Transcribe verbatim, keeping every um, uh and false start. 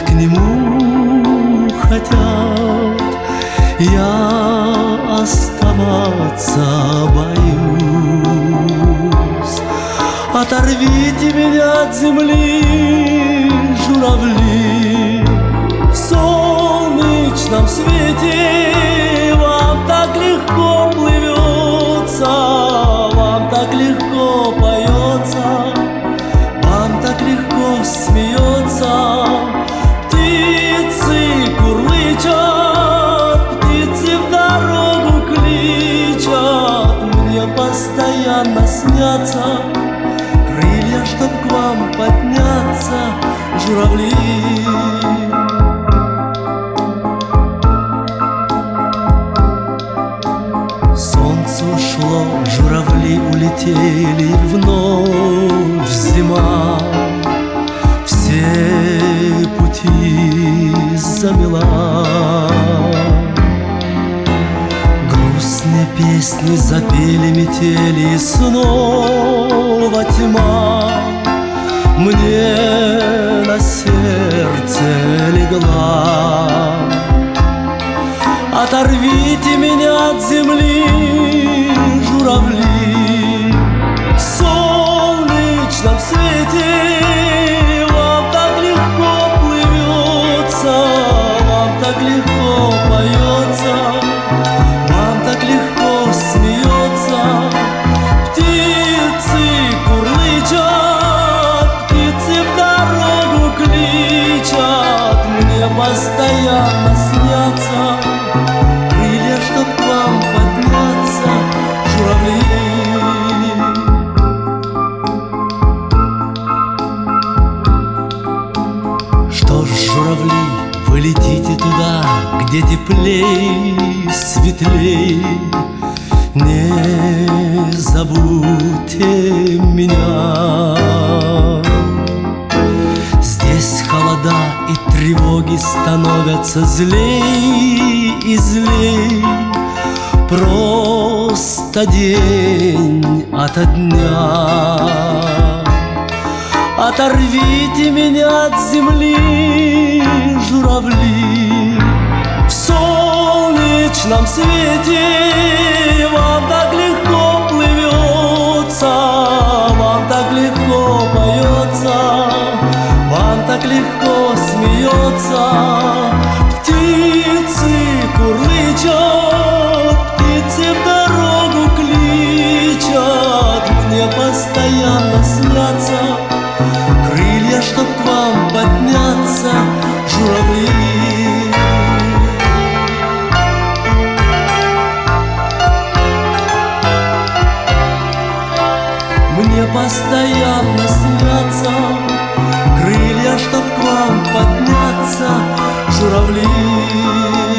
к нему хотят. Я оставаться боюсь. Оторвите меня от земли, журавли, в солнечном свете вам так легко плывется, вам так легко поется, вам так легко смеется. Птицы курлычат, птицы в дорогу кличат, мне постоянно снятся крылья, чтоб к вам подняться, журавли. Солнце ушло, журавли улетели, вновь зима все пути замела. Грустные песни запели метели, и снова тьма мне на сердце легла. Оторвите меня от земли, журавли, в солнечном свете вам так легко плывется, вам так легко поется, вам так легко смеется. Птицы курлычат, птицы в дорогу кличат, мне постоянно снятся крылья, чтоб к вам подняться, журавли. Что ж, журавли, вы летите туда, где теплей, светлей. Не забудьте меня. Здесь холода и тревоги становятся злей и злей. Просто день ото дня. Оторвите меня от земли, журавли, в солнечном свете вам так легко плывется, вам так легко поется, вам так легко смеется. Птицы курлычат, птицы в дорогу кличат, мне постоянно снятся крылья, чтоб к вам подняться, журавли. Мне постоянно снятся крылья, чтоб к вам подняться, журавли.